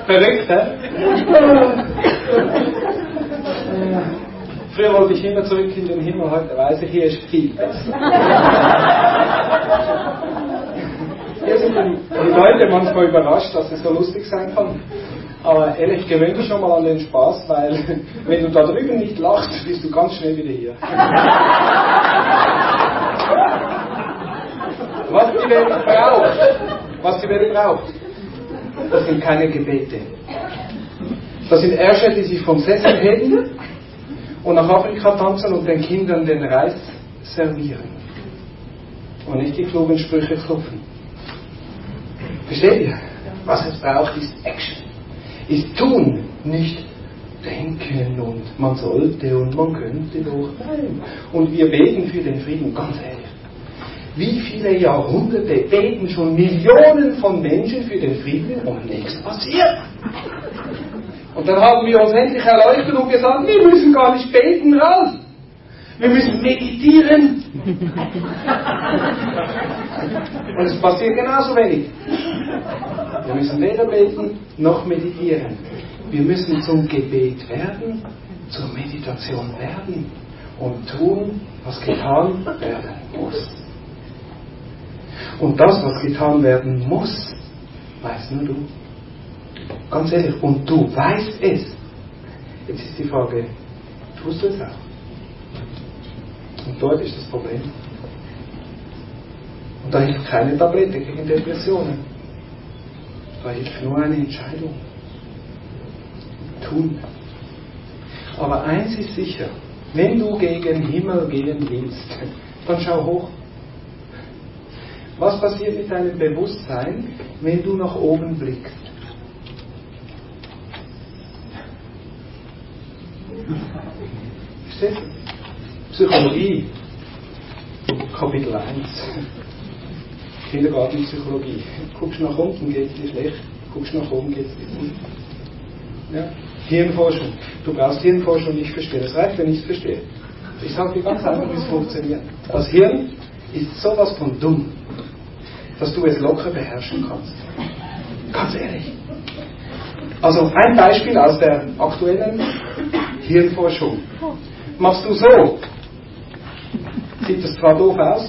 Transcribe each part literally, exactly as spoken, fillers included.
Verrückt, hä? Früher wollte ich immer zurück in den Himmel, heute weiß ich, hier ist viel besser. Hier sind die Leute manchmal überrascht, dass es so lustig sein kann. Aber ehrlich, gewöhn dich schon mal an den Spaß, weil wenn du da drüben nicht lachst, bist du ganz schnell wieder hier. Was die Welt braucht, was die Welt braucht, das sind keine Gebete. Das sind Ärsche, die sich vom Sessel heben und nach Afrika tanzen und den Kindern den Reis servieren. Und nicht die klugen Sprüche klopfen. Versteht ihr? Was es braucht, ist Action. Ist tun, nicht denken und man sollte und man könnte doch. Nein. Und wir beten für den Frieden, ganz ehrlich. Wie viele Jahrhunderte beten schon Millionen von Menschen für den Frieden und nichts passiert? Und dann haben wir uns endlich erleuchtet und gesagt, wir müssen gar nicht beten, raus. Wir müssen meditieren. Und es passiert genauso wenig. Wir müssen weder beten noch meditieren. Wir müssen zum Gebet werden, zur Meditation werden und tun, was getan werden muss. Und das, was getan werden muss, weißt nur du. Ganz ehrlich, und du weißt es. Jetzt ist die Frage, tust du es auch? Und dort ist das Problem. Und da hilft keine Tablette gegen Depressionen. Da hilft nur eine Entscheidung. Tun. Aber eins ist sicher, wenn du gegen Himmel gehen willst, dann schau hoch. Was passiert mit deinem Bewusstsein, wenn du nach oben blickst? Verstehst du? Psychologie, Kapitel eins. Kindergartenpsychologie. Guckst nach unten, geht es dir schlecht. Guckst nach oben, geht es dir gut. Ja? Hirnforschung. Du brauchst Hirnforschung nicht verstehen. Das reicht, wenn ich es verstehe. Ich sage dir ganz einfach, wie es funktioniert. Das Hirn ist sowas von dumm, dass du es locker beherrschen kannst. Ganz ehrlich. Also ein Beispiel aus der aktuellen Hirnforschung. Machst du so, sieht das zwar doof aus,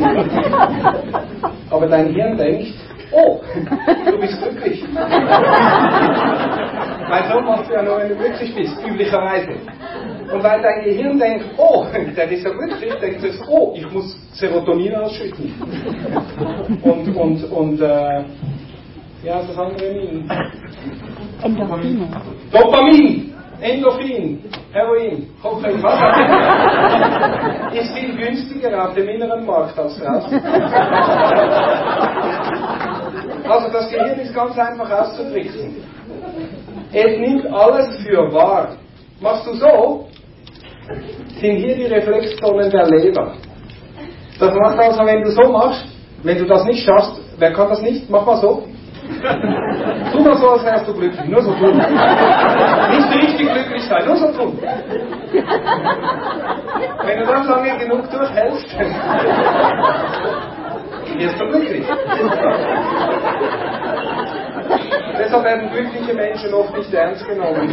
aber dein Hirn denkt, oh, du bist glücklich. Weil so machst du ja nur, wenn du glücklich bist, üblicherweise. Und weil dein Gehirn denkt, oh, der ist ja glücklich, denkt es, oh, ich muss Serotonin ausschütten. Und, und, und, äh, ja, das andere Min. Endorphine. Dopamin. Endorphin, Heroin, Kokain, was auch immer, ist viel günstiger auf dem inneren Markt als draußen. Also das Gehirn ist ganz einfach auszutricksen. Es nimmt alles für wahr. Machst du so, sind hier die Reflexzonen der Leber. Das macht also, wenn du so machst, wenn du das nicht schaffst, wer kann das nicht? Mach mal so. Tu mal so, als wärst du glücklich. Nur so tun. Nicht richtig glücklich sein, nur so tun. Wenn du das lange genug durchhältst, wirst du glücklich. Deshalb werden glückliche Menschen oft nicht ernst genommen.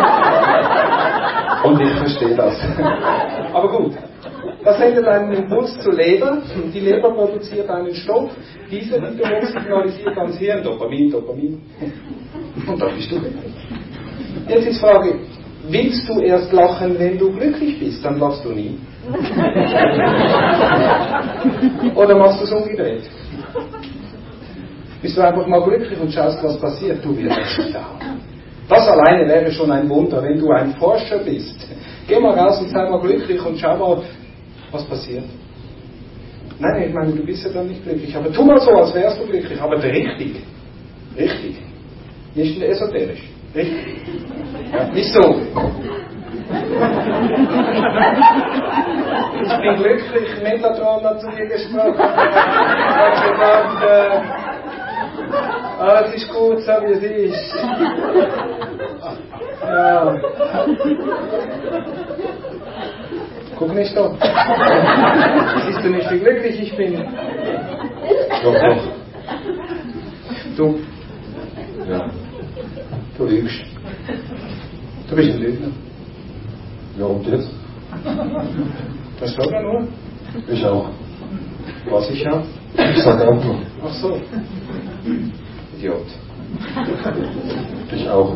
Und ich verstehe das. Aber gut. Das sendet einen Impuls zur Leber. Die Leber produziert einen Stoff. Dieser wiederum signalisiert ans Hirn Dopamin, Dopamin. Und dann bist du glücklich. Jetzt ist die Frage, willst du erst lachen, wenn du glücklich bist? Dann lachst du nie. Oder machst du es umgedreht? Bist du einfach mal glücklich und schaust, was passiert? Du wirst erstaunen. Das alleine wäre schon ein Wunder, wenn du ein Forscher bist. Geh mal raus und sei mal glücklich und schau mal, was passiert. Nein, ich meine, du bist ja dann nicht glücklich. Aber tu mal so, als wärst du glücklich. Aber richtig. Richtig. Nicht esoterisch. Richtig. Ja, nicht so. Ich bin glücklich. Metatron hat zu mir gesprochen. Er hat gesagt, äh, alles ist gut, so wie es ist. Ja. Guck nicht da. Siehst du nicht, wie glücklich ich bin? Doch, doch. Du. Ja. lügst. Du bist ein Lügner. Ja, und jetzt? Das sag ja nur. Ich auch. Was ich habe? Ich sag auch nur. Ach so. Idiot. Ich auch.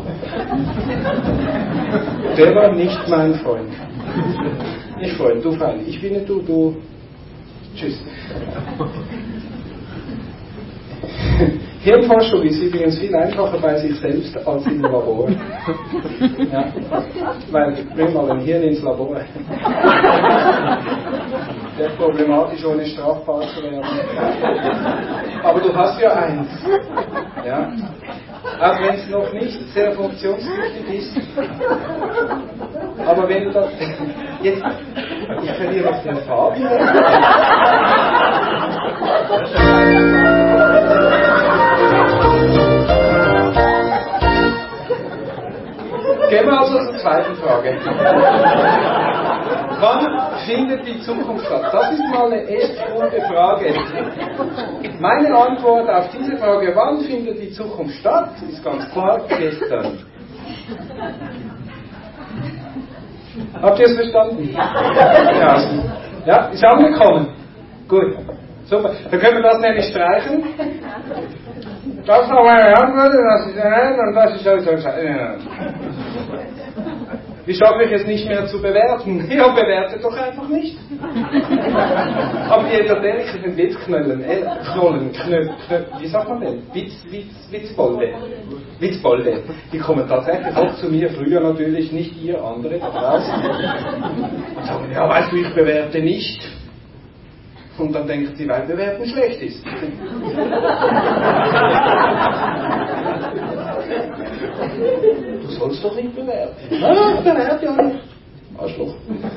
Der war nicht mein Freund. Nicht Freund, du Feind. Ich bin nicht du, du. Tschüss. Hirnforschung ist übrigens viel einfacher bei sich selbst als im Labor. Ja. Weil, bring mal ein Hirn ins Labor. Sehr problematisch, ohne strafbar zu werden. Aber du hast ja eins. Ja. Auch wenn es noch nicht sehr funktionstüchtig ist. Aber wenn du das. Jetzt. Ich verliere noch den Faden. Gehen wir also zur zweiten Frage. Wann findet die Zukunft statt? Das ist mal eine echt gute Frage. Meine Antwort auf diese Frage, wann findet die Zukunft statt, ist ganz klar, gestern. Habt ihr es verstanden? Ja, ja, ist angekommen. Gut, super. Dann können wir das nämlich streichen. Das ist noch meine Antwort, das ist ein und das ist also ein. Wie schaffe ich es nicht mehr zu bewerten? Ja, bewerte doch einfach nicht. Aber die esoterischen Witzknöllen, äh, Knollen, Knöll, Knöll, wie sagt man denn? Witz, Witz, Witzbolde. Witzbolde. Die kommen tatsächlich auch zu mir, früher natürlich, nicht ihr, andere da draußen. Und sagen, ja, weißt du, ich bewerte nicht. Und dann denken sie, weil bewerten schlecht ist. Du sollst doch nicht bewerten. Ah, bewerte ja nicht. Arschloch.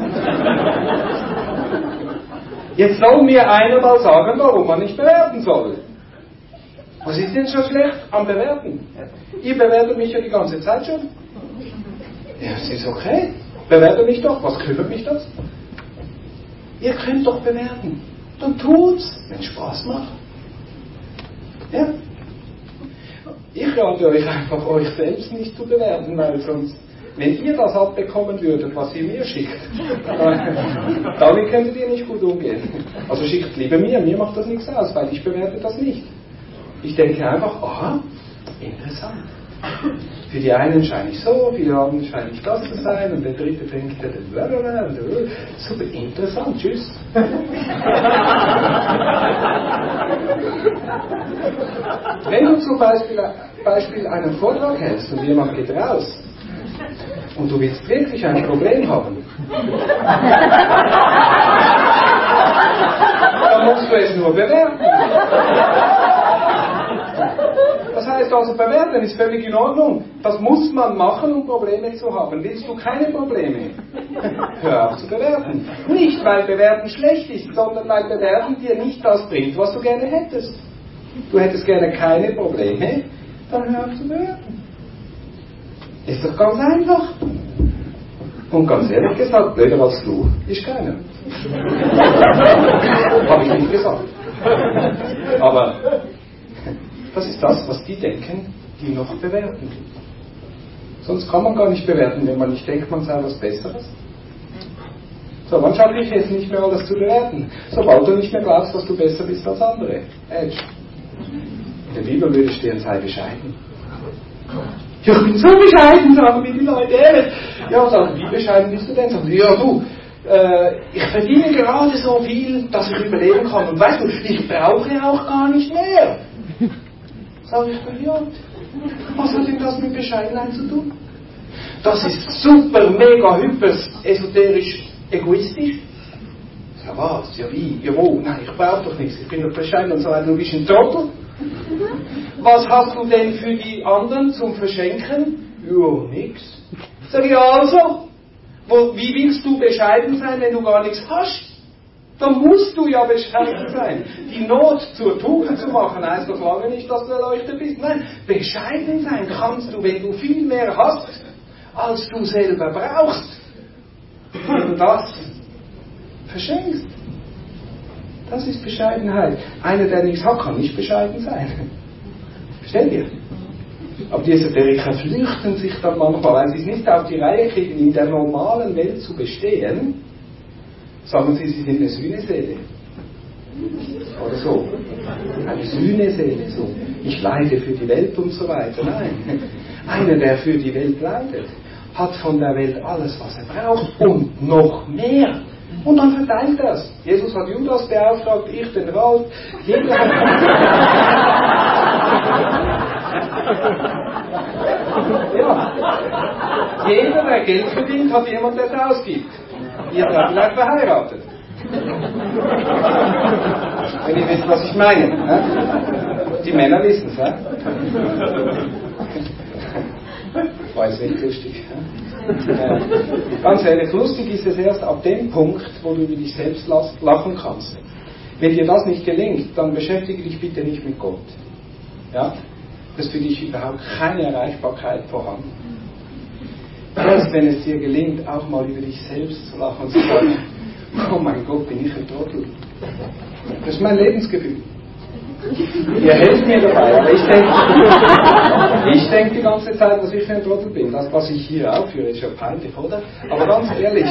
Jetzt soll mir einer mal sagen, warum man nicht bewerten soll. Was ist denn schon schlecht am Bewerten? Ihr bewertet mich ja die ganze Zeit schon. Ja, es ist okay. Bewerte mich doch. Was kümmert mich das? Ihr könnt doch bewerten. Dann tut's, wenn es Spaß macht. Ja. Ich rate euch einfach, euch selbst nicht zu bewerten, weil sonst, wenn ihr das abbekommen würdet, was ihr mir schickt, damit könntet ihr nicht gut umgehen. Also schickt lieber mir, mir macht das nichts aus, weil ich bewerte das nicht. Ich denke einfach, aha, interessant. Für die einen scheine ich so, für die anderen scheine ich das zu sein, und der dritte denkt, super interessant, tschüss. Wenn du zum Beispiel, Beispiel einen Vortrag hältst und jemand geht raus und du willst wirklich ein Problem haben, dann musst du es nur bewerten. Das heißt also, bewerten ist völlig in Ordnung. Das muss man machen, um Probleme zu haben. Willst du keine Probleme? Hör auf zu bewerten. Nicht, weil bewerten schlecht ist, sondern weil bewerten dir nicht das bringt, was du gerne hättest. Du hättest gerne keine Probleme, dann hör auf zu bewerten. Ist doch ganz einfach. Und ganz ehrlich gesagt, blöder als du ist keiner. Habe ich nicht gesagt. Aber das ist das, was die denken, die noch bewerten. Sonst kann man gar nicht bewerten, wenn man nicht denkt, man sei was Besseres. So, wann schaffe ich jetzt nicht mehr alles zu bewerten? Sobald du nicht mehr glaubst, dass du besser bist als andere. Edge. In der Bibel würde stehen, sei bescheiden. Ja, ich bin so bescheiden, sagen mir die Leute. Ja, sagen, wie bescheiden bist du denn? Sagen, ja, du, äh, ich verdiene gerade so viel, dass ich überleben kann. Und weißt du, ich brauche auch gar nicht mehr. Sag ich, ja, was hat denn das mit Bescheidenheit zu tun? Das ist super, mega, hyper, esoterisch, egoistisch. Ja was, ja wie, ja wo, nein, ich brauche doch nichts, ich bin doch bescheiden und so weiter, du bist ein Trottel. Was hast du denn für die anderen zum Verschenken? Ja, nix. Sag ich, also, wo, wie willst du bescheiden sein, wenn du gar nichts hast? Dann musst du ja bescheiden sein. Die Not zur Tugend zu machen, heißt doch lange nicht, dass du Erleuchter bist. Nein, bescheiden sein kannst du, wenn du viel mehr hast, als du selber brauchst. Wenn du das verschenkst. Das ist Bescheidenheit. Einer, der nichts hat, kann nicht bescheiden sein. Versteht ihr? Aber die Esoteriker flüchten sich dann manchmal, weil sie es nicht auf die Reihe kriegen, in der normalen Welt zu bestehen, sagen sie, sie sind eine Sühneseele. Oder so. Eine Sühneseele, so. Ich leide für die Welt und so weiter. Nein. Einer, der für die Welt leidet, hat von der Welt alles, was er braucht und noch mehr. Und dann verteilt er es. Jesus hat Judas beauftragt, ich den Ralf. Jeder hat... ja. Jeder, der Geld verdient, hat jemand, der es ausgibt. Ihr seid vielleicht verheiratet. Wenn ihr wisst, was ich meine. Ne? Die Männer wissen es. Ne? War jetzt nicht lustig. Ne? Äh, ganz ehrlich, lustig ist es erst ab dem Punkt, wo du über dich selbst lachen kannst. Wenn dir das nicht gelingt, dann beschäftige dich bitte nicht mit Gott. Ja? Das ist für dich überhaupt keine Erreichbarkeit vorhanden. Erst wenn es dir gelingt, auch mal über dich selbst zu lachen und zu sagen, oh mein Gott, bin ich ein Trottel. Das ist mein Lebensgefühl. Ihr helft mir dabei, aber ich denke ich denk die ganze Zeit, dass ich für ein Trottel bin. Das, was ich hier aufführe, ist ja peinlich, oder? Aber ganz ehrlich,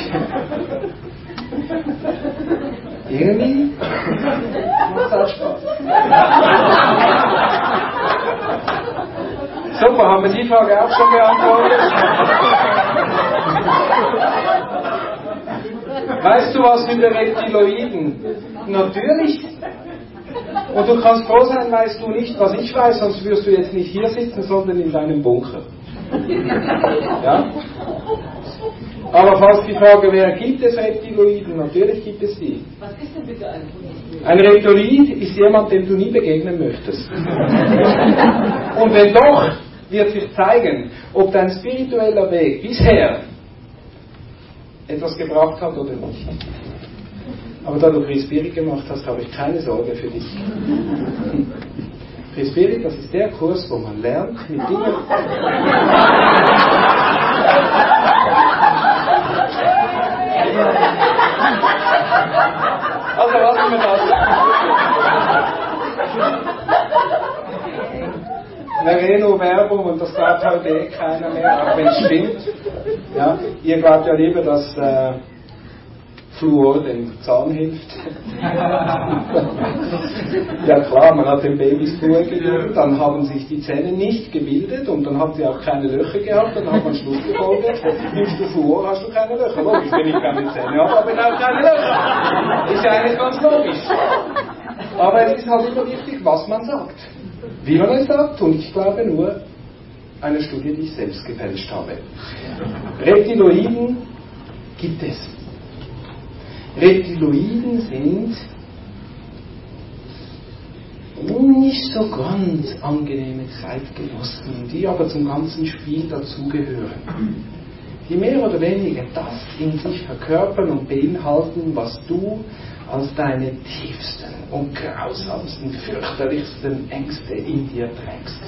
irgendwie macht es auch Spaß. Super, haben wir die Frage auch schon beantwortet? Weißt du was über Reptiloiden? Natürlich. Und du kannst froh sein, weißt du nicht, was ich weiß, sonst wirst du jetzt nicht hier sitzen, sondern in deinem Bunker. Ja? Aber falls die Frage wäre, gibt es Reptiloiden? Natürlich gibt es die. Was ist denn bitte ein Reptiloid? Ein Reptiloid ist jemand, dem du nie begegnen möchtest. Und wenn doch, wird sich zeigen, ob dein spiritueller Weg bisher etwas gebracht hat oder nicht. Aber da du Free Spirit gemacht hast, habe ich keine Sorge für dich. Free Spirit, das ist der Kurs, wo man lernt, mit Dingen... Also lassen wir das. Eine Reno-Werbung, und das glaubt heute eh keiner mehr, auch wenn es stimmt. Ja, ihr glaubt ja lieber, dass äh, Fluor dem Zahn hilft. Ja klar, man hat den Babys Fluor gegeben, dann haben sich die Zähne nicht gebildet und dann haben sie auch keine Löcher gehabt, dann hat man Schluss gefolgert, nimmst du Fluor, hast du keine Löcher. Logisch, wenn ich keine Zähne habe, habe ich auch keine Löcher. Ist ja eigentlich ganz logisch. Aber es ist halt immer wichtig, was man sagt. Wie man es sagt, und ich glaube nur, eine Studie, die ich selbst gefälscht habe. Reptiloiden gibt es. Reptiloiden sind nicht so ganz angenehme Zeitgenossen, die aber zum ganzen Spiel dazugehören. Die mehr oder weniger das in sich verkörpern und beinhalten, was du als deine tiefsten und grausamsten, fürchterlichsten Ängste in dir trägst.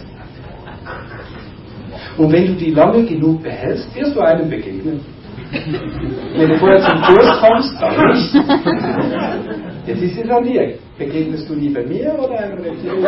Und wenn du die lange genug behältst, wirst du einem begegnen. Wenn du vorher zum Kurs kommst, dann nicht. Jetzt ist es an dir. Begegnest du lieber mir oder einem Reptilien?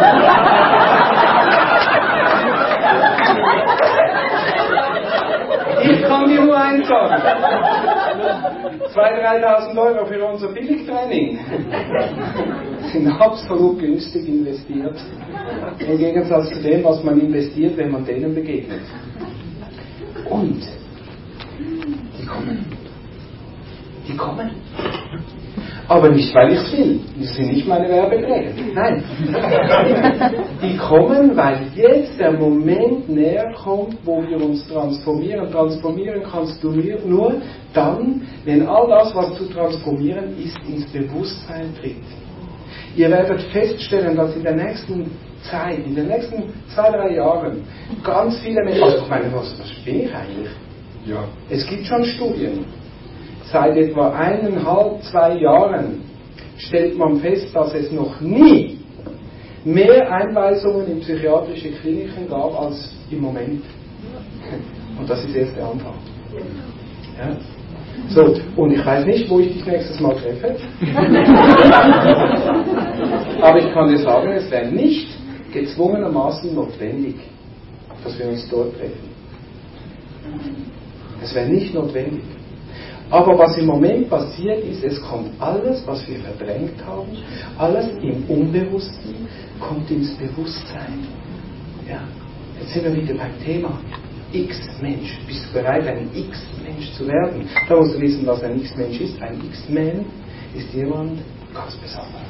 Ich kann dir nur eins sagen. zweitausend, dreitausend Euro für unser Billigtraining sind absolut günstig investiert. Im Gegensatz zu dem, was man investiert, wenn man denen begegnet. Und die kommen. Die kommen. Aber nicht, weil ich es will. Das sind nicht meine Werbeträger. Nein. Die kommen, weil jetzt der Moment näher kommt, wo wir uns transformieren. Transformieren kannst du nur dann, wenn all das, was zu transformieren ist, ins Bewusstsein tritt. Ihr werdet feststellen, dass in der nächsten Zeit, in den nächsten zwei, drei Jahren, ganz viele Menschen, also ich meine, was, was bin ich eigentlich? Ja. Es gibt schon Studien. Seit etwa eineinhalb, zwei Jahren stellt man fest, dass es noch nie mehr Einweisungen in psychiatrische Kliniken gab als im Moment. Und das ist erst der Anfang. Ja? So, und ich weiß nicht, wo ich dich nächstes Mal treffe. Aber ich kann dir sagen, es wäre nicht gezwungenermaßen notwendig. dass wir uns dort treffen. Es wäre nicht notwendig. Aber was im Moment passiert ist, es kommt alles, was wir verdrängt haben, alles im Unbewussten, kommt ins Bewusstsein. Ja, jetzt sind wir wieder beim Thema X-Mensch. Bist du bereit, ein X-Mensch zu werden? Da musst du wissen, was ein X-Mensch ist. Ein X-Man ist jemand ganz besonders.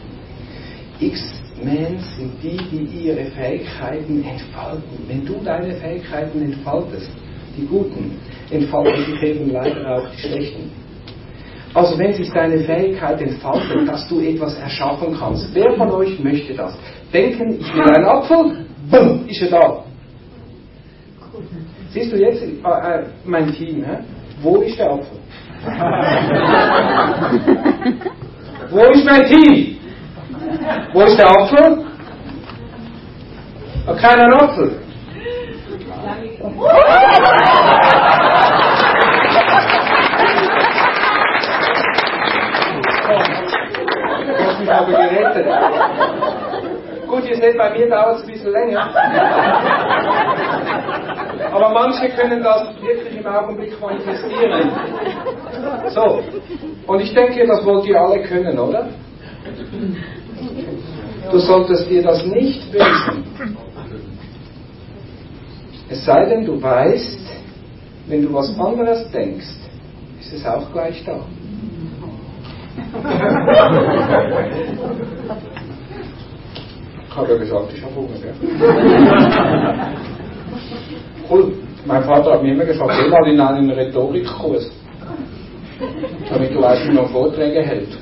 X-Men sind die, die ihre Fähigkeiten entfalten. Wenn du deine Fähigkeiten entfaltest, die Guten, entfalten sich eben leider auch die Schlechten. Also wenn sich deine Fähigkeit entfaltet, dass du etwas erschaffen kannst, wer von euch möchte das? Denken, ich will einen Apfel, bumm, ist er da. Siehst du jetzt äh, äh, mein Team, hä? Wo ist der Apfel? Wo ist mein Team? Wo ist der Apfel? Oh, keinen Apfel. Du hast mich aber gerettet. Gut, ihr seht, bei mir dauert es ein bisschen länger. Aber manche können das wirklich im Augenblick manifestieren. So, und ich denke, das wollt ihr alle können, oder? Du solltest dir das nicht wünschen. Es sei denn, du weißt, wenn du was anderes denkst, ist es auch gleich da. Ich habe ja gesagt, ich habe Hunger, gell? Cool. Mein Vater hat mir immer gesagt, geh mal in einen Rhetorikkurs, damit du weißt, wie man Vorträge hält.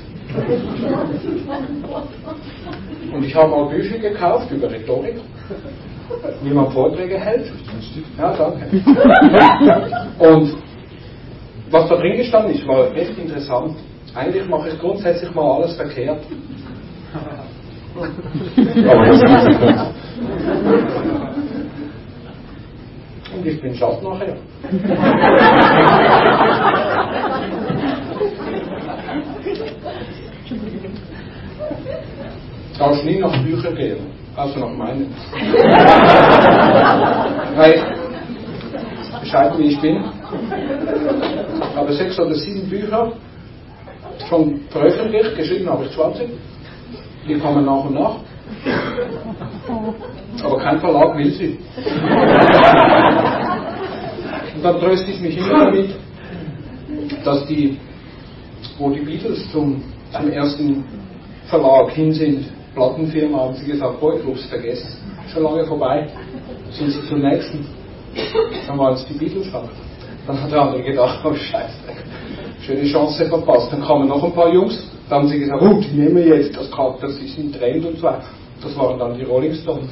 Und ich habe mal Bücher gekauft über Rhetorik, wie man Vorträge hält. Ja, danke. Und was da drin gestanden ist, war echt interessant. Eigentlich mache ich grundsätzlich mal alles verkehrt. Und ich bin schad nachher. Darfst nie nach Büchern gehen, also nach meinen. Weil ich bescheiden wie ich bin, habe sechs oder sieben Bücher schon veröffentlicht, geschrieben habe ich zwanzig. Die kommen nach und nach. Aber kein Verlag will sie. Und dann tröste ich mich immer damit, dass die, wo die Beatles zum, zum ersten Verlag hin sind, Plattenfirma, haben sie gesagt, boah, ich hab's vergessen, schon lange vorbei, sind sie zum nächsten. Dann waren es die Beatles halt. Dann hat der andere gedacht, oh Scheiße, schöne Chance verpasst. Dann kamen noch ein paar Jungs, da haben sie gesagt, oh, die nehmen wir jetzt, das, kann, das ist ein Trend und so. Das waren dann die Rolling Stones.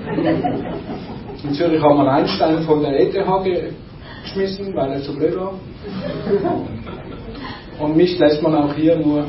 In Zürich hat man Einstein von der E T H geschmissen, weil er zu blöd war. Und mich lässt man auch hier nur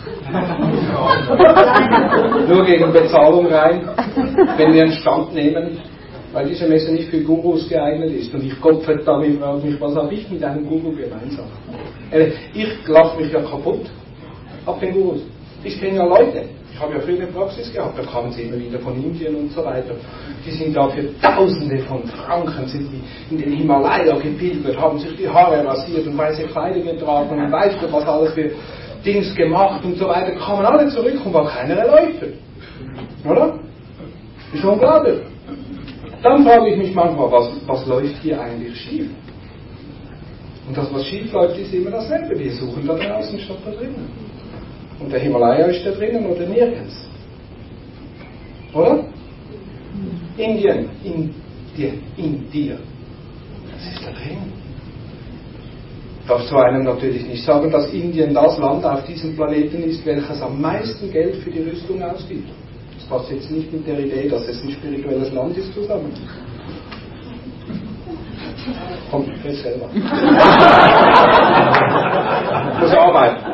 nur gegen Bezahlung rein, wenn wir einen Stand nehmen, weil diese Messe nicht für Gurus geeignet ist. Und ich Gottverdammt frage mich, was habe ich mit einem Guru gemeinsam? Ich lache mich ja kaputt ab den Gurus. Ich kenne ja Leute, ich habe ja früher eine Praxis gehabt, da kamen sie immer wieder von Indien und so weiter. Die sind da für Tausende von Franken, sind die in den Himalaya gepilgert, haben sich die Haare rasiert und weiße Kleider getragen und weiß Gott was alles für Dings gemacht und so weiter, kamen alle zurück und war keiner erleuchtet. Oder? Ist unglaublich. Dann frage ich mich manchmal, was, was läuft hier eigentlich schief? Und das, was schief läuft, ist immer dasselbe. Wir suchen da draußen statt da drinnen. Und der Himalaya ist da drinnen oder nirgends. Oder? Indien, Indien, in dir. Das ist da drin. Ich darf zu einem natürlich nicht sagen, dass Indien das Land auf diesem Planeten ist, welches am meisten Geld für die Rüstung ausgibt. Das passt jetzt nicht mit der Idee, dass es ein spirituelles Land ist, zusammen. Komm, ich selber. Ich muss arbeiten.